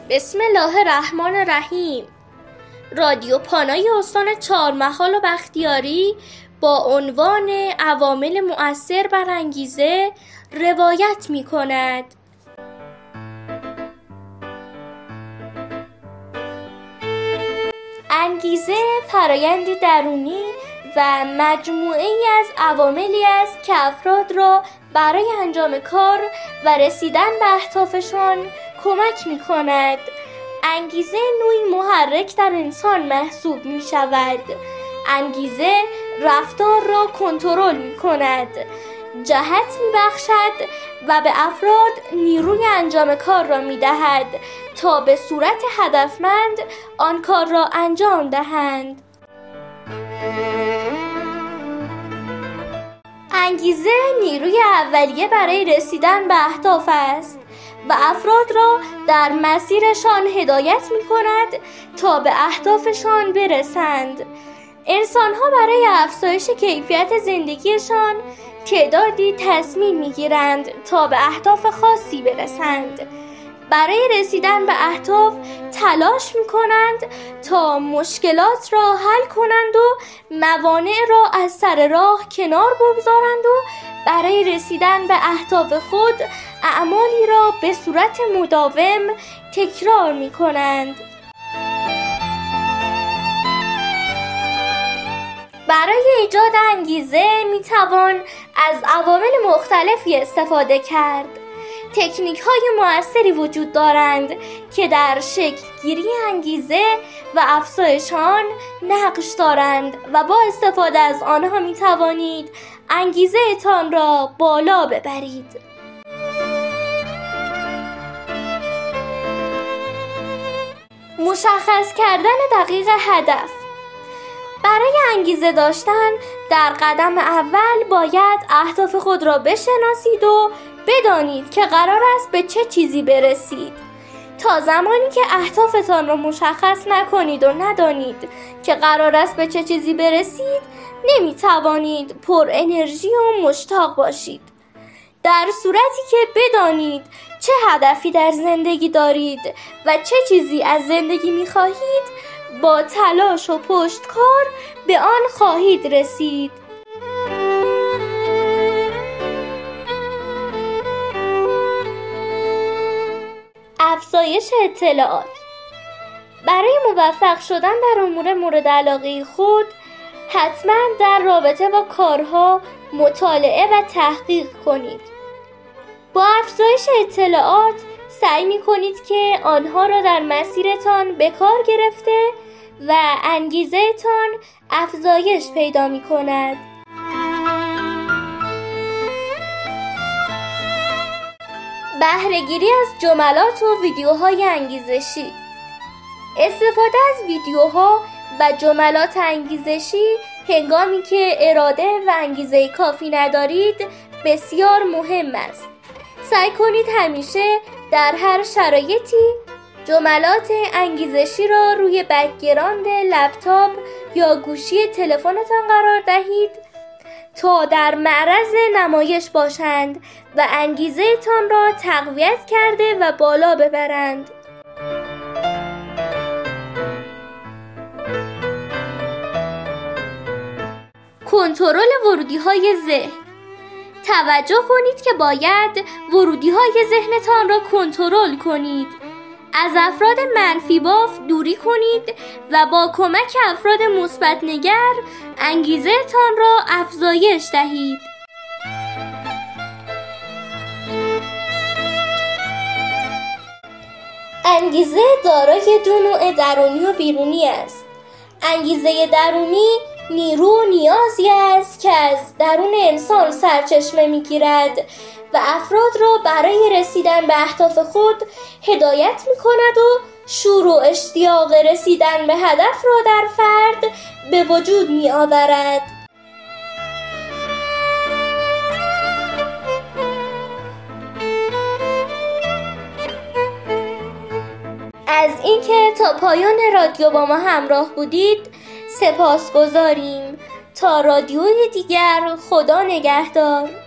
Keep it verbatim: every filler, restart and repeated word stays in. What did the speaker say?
بسم الله الرحمن الرحیم. رادیو پانای استان چهارمحال و بختیاری با عنوان عوامل مؤثر بر انگیزه روایت می کند. انگیزه فرایندی درونی و مجموعه‌ای از عواملی است که افراد را برای انجام کار و رسیدن به اهدافشان کمک می کند. انگیزه نوعی محرک در انسان محسوب می شود. انگیزه رفتار را کنترل می کند، جهت می بخشد و به افراد نیروی انجام کار را می دهد تا به صورت هدفمند آن کار را انجام دهند. انگیزه نیروی اولیه برای رسیدن به اهداف است و افراد را در مسیرشان هدایت می کند تا به اهدافشان برسند. انسان‌ها برای افزایش کیفیت زندگیشان تعدادی تصمیم می گیرند تا به اهداف خاصی برسند. برای رسیدن به اهداف تلاش می کنند تا مشکلات را حل کنند و موانع را از سر راه کنار بگذارند و برای رسیدن به اهداف خود اعمالی را به صورت مداوم تکرار می کنند. برای ایجاد انگیزه می توان از عوامل مختلفی استفاده کرد. تکنیک های مؤثری وجود دارند که در شکل گیری انگیزه و افزایش آن نقش دارند و با استفاده از آنها می توانید انگیزه تان را بالا ببرید. مشخص کردن دقیق هدف. برای انگیزه داشتن در قدم اول باید اهداف خود را بشناسید و بدانید که قرار است به چه چیزی برسید. تا زمانی که اهدافتان را مشخص نکنید و ندانید که قرار است به چه چیزی برسید، نمی توانید پر انرژی و مشتاق باشید. در صورتی که بدانید چه هدفی در زندگی دارید و چه چیزی از زندگی می خواهید، با تلاش و پشتکار به آن خواهید رسید. افزایش اطلاعات. برای موفق شدن در امور مورد علاقه خود حتما در رابطه با کارها مطالعه و تحقیق کنید. با افزایش اطلاعات سعی می کنید که آنها را در مسیرتان به کار گرفته و انگیزه تان افزایش پیدا می کند. بهره‌گیری از جملات و ویدیوهای انگیزشی. استفاده از ویدیوها و جملات انگیزشی هنگامی که اراده و انگیزه کافی ندارید بسیار مهم است. سعی کنید همیشه در هر شرایطی جملات انگیزشی را روی بک‌گراند لپتاپ یا گوشی تلفنتان قرار دهید تا در معرض نمایش باشند و انگیزه تان را تقویت کرده و بالا ببرند. کنترل ورودی‌های ذهن. توجه کنید که باید ورودی‌های ذهنتان را کنترل کنید. از افراد منفی باف دوری کنید و با کمک افراد مثبت نگر انگیزه تان را افزایش دهید. انگیزه دارای دو نوع درونی و بیرونی است. انگیزه درونی نیرو و نیازی است که از درون انسان سرچشمه می‌گیرد و افراد را برای رسیدن به اهداف خود هدایت می‌کند و شور و اشتیاق رسیدن به هدف را در فرد به وجود می‌آورد. از اینکه تا پایان رادیو با ما همراه بودید سپاسگزاریم. تا رادیوی دیگر، خدا نگهدار.